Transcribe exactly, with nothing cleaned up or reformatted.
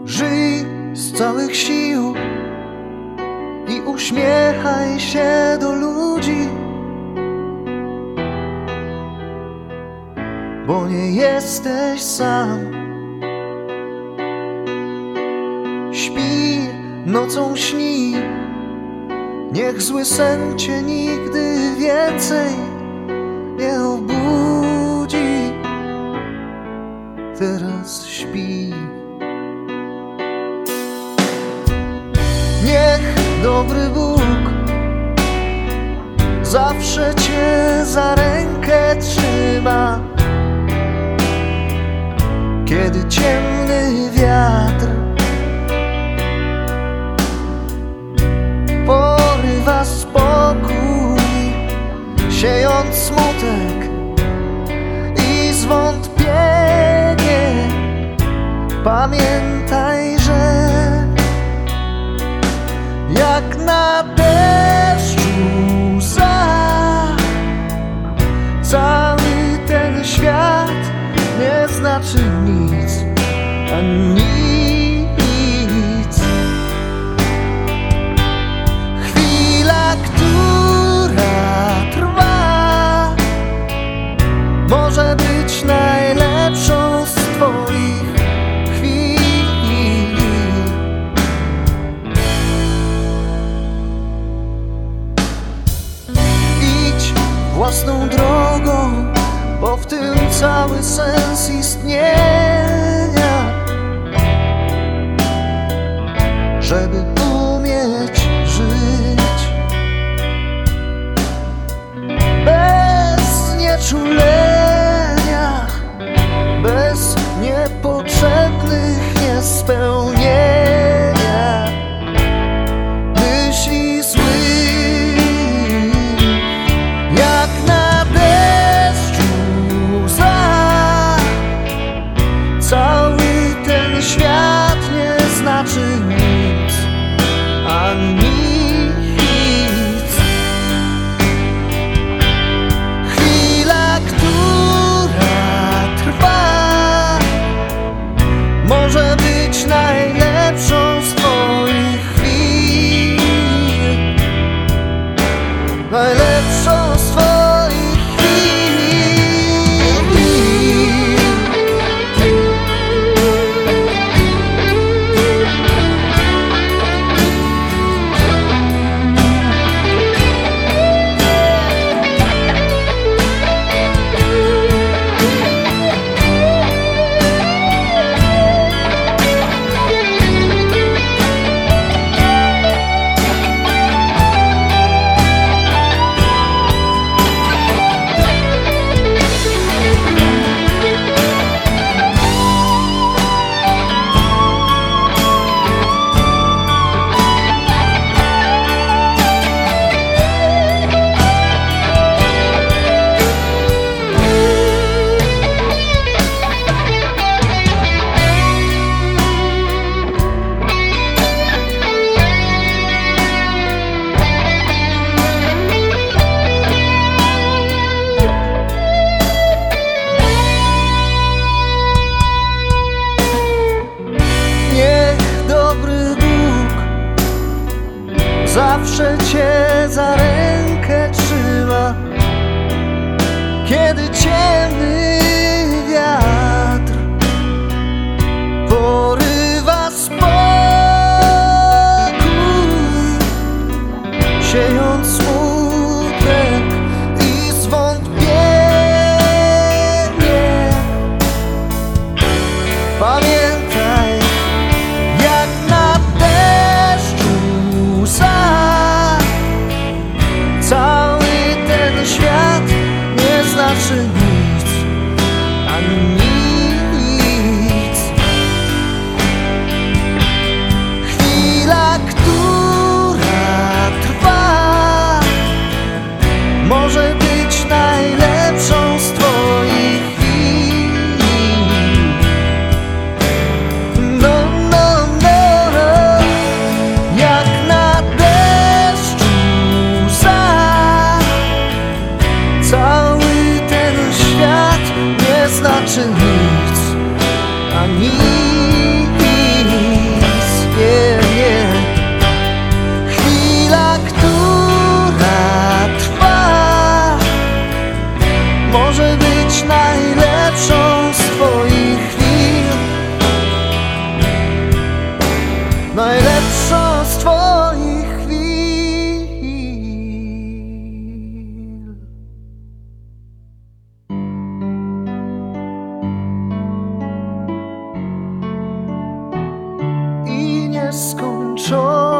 Żyj z całych sił i uśmiechaj się do ludzi, bo nie jesteś sam. Śpi, nocą śni, niech zły sen cię nigdy więcej nie obudzi. Teraz śpi. Niech dobry Bóg zawsze cię za rękę trzyma, kiedy ciemny wiatr porywa spokój, siejąc smutek i zwątpienie. Pamiętaj, że jak na deszczu łza, cały ten świat nie znaczy nic, a nic. Chwila, która trwa, może być najlepszą z twoich chwil. Idź własną drogą, bo w tym cały sens istnienia. Żeby umieć żyć bez nieczulenia, bez niepotrzebnych niespełnienia myśli złych. Jak na deszczu łza, cały ten świat nie znaczy nic, a nic. Chwila, która trwa, może być najlepszą z twoich chwil, najlepszą z twoich chwil. Zawsze cię za rękę trzyma, kiedy ciemny wiatr porywa spokój, siejąc smutek i zwątpienie. Pamiętaj, jak na deszczu łza, cały ten świat nie znaczy nic, a nic. Chwila, która trwa, może być najlepszą z twoich chwil. No, no, no, jak na deszczu łza, cały ten świat nie znaczy nic, a nic. najlepszą z twoich chwil. I nieskończone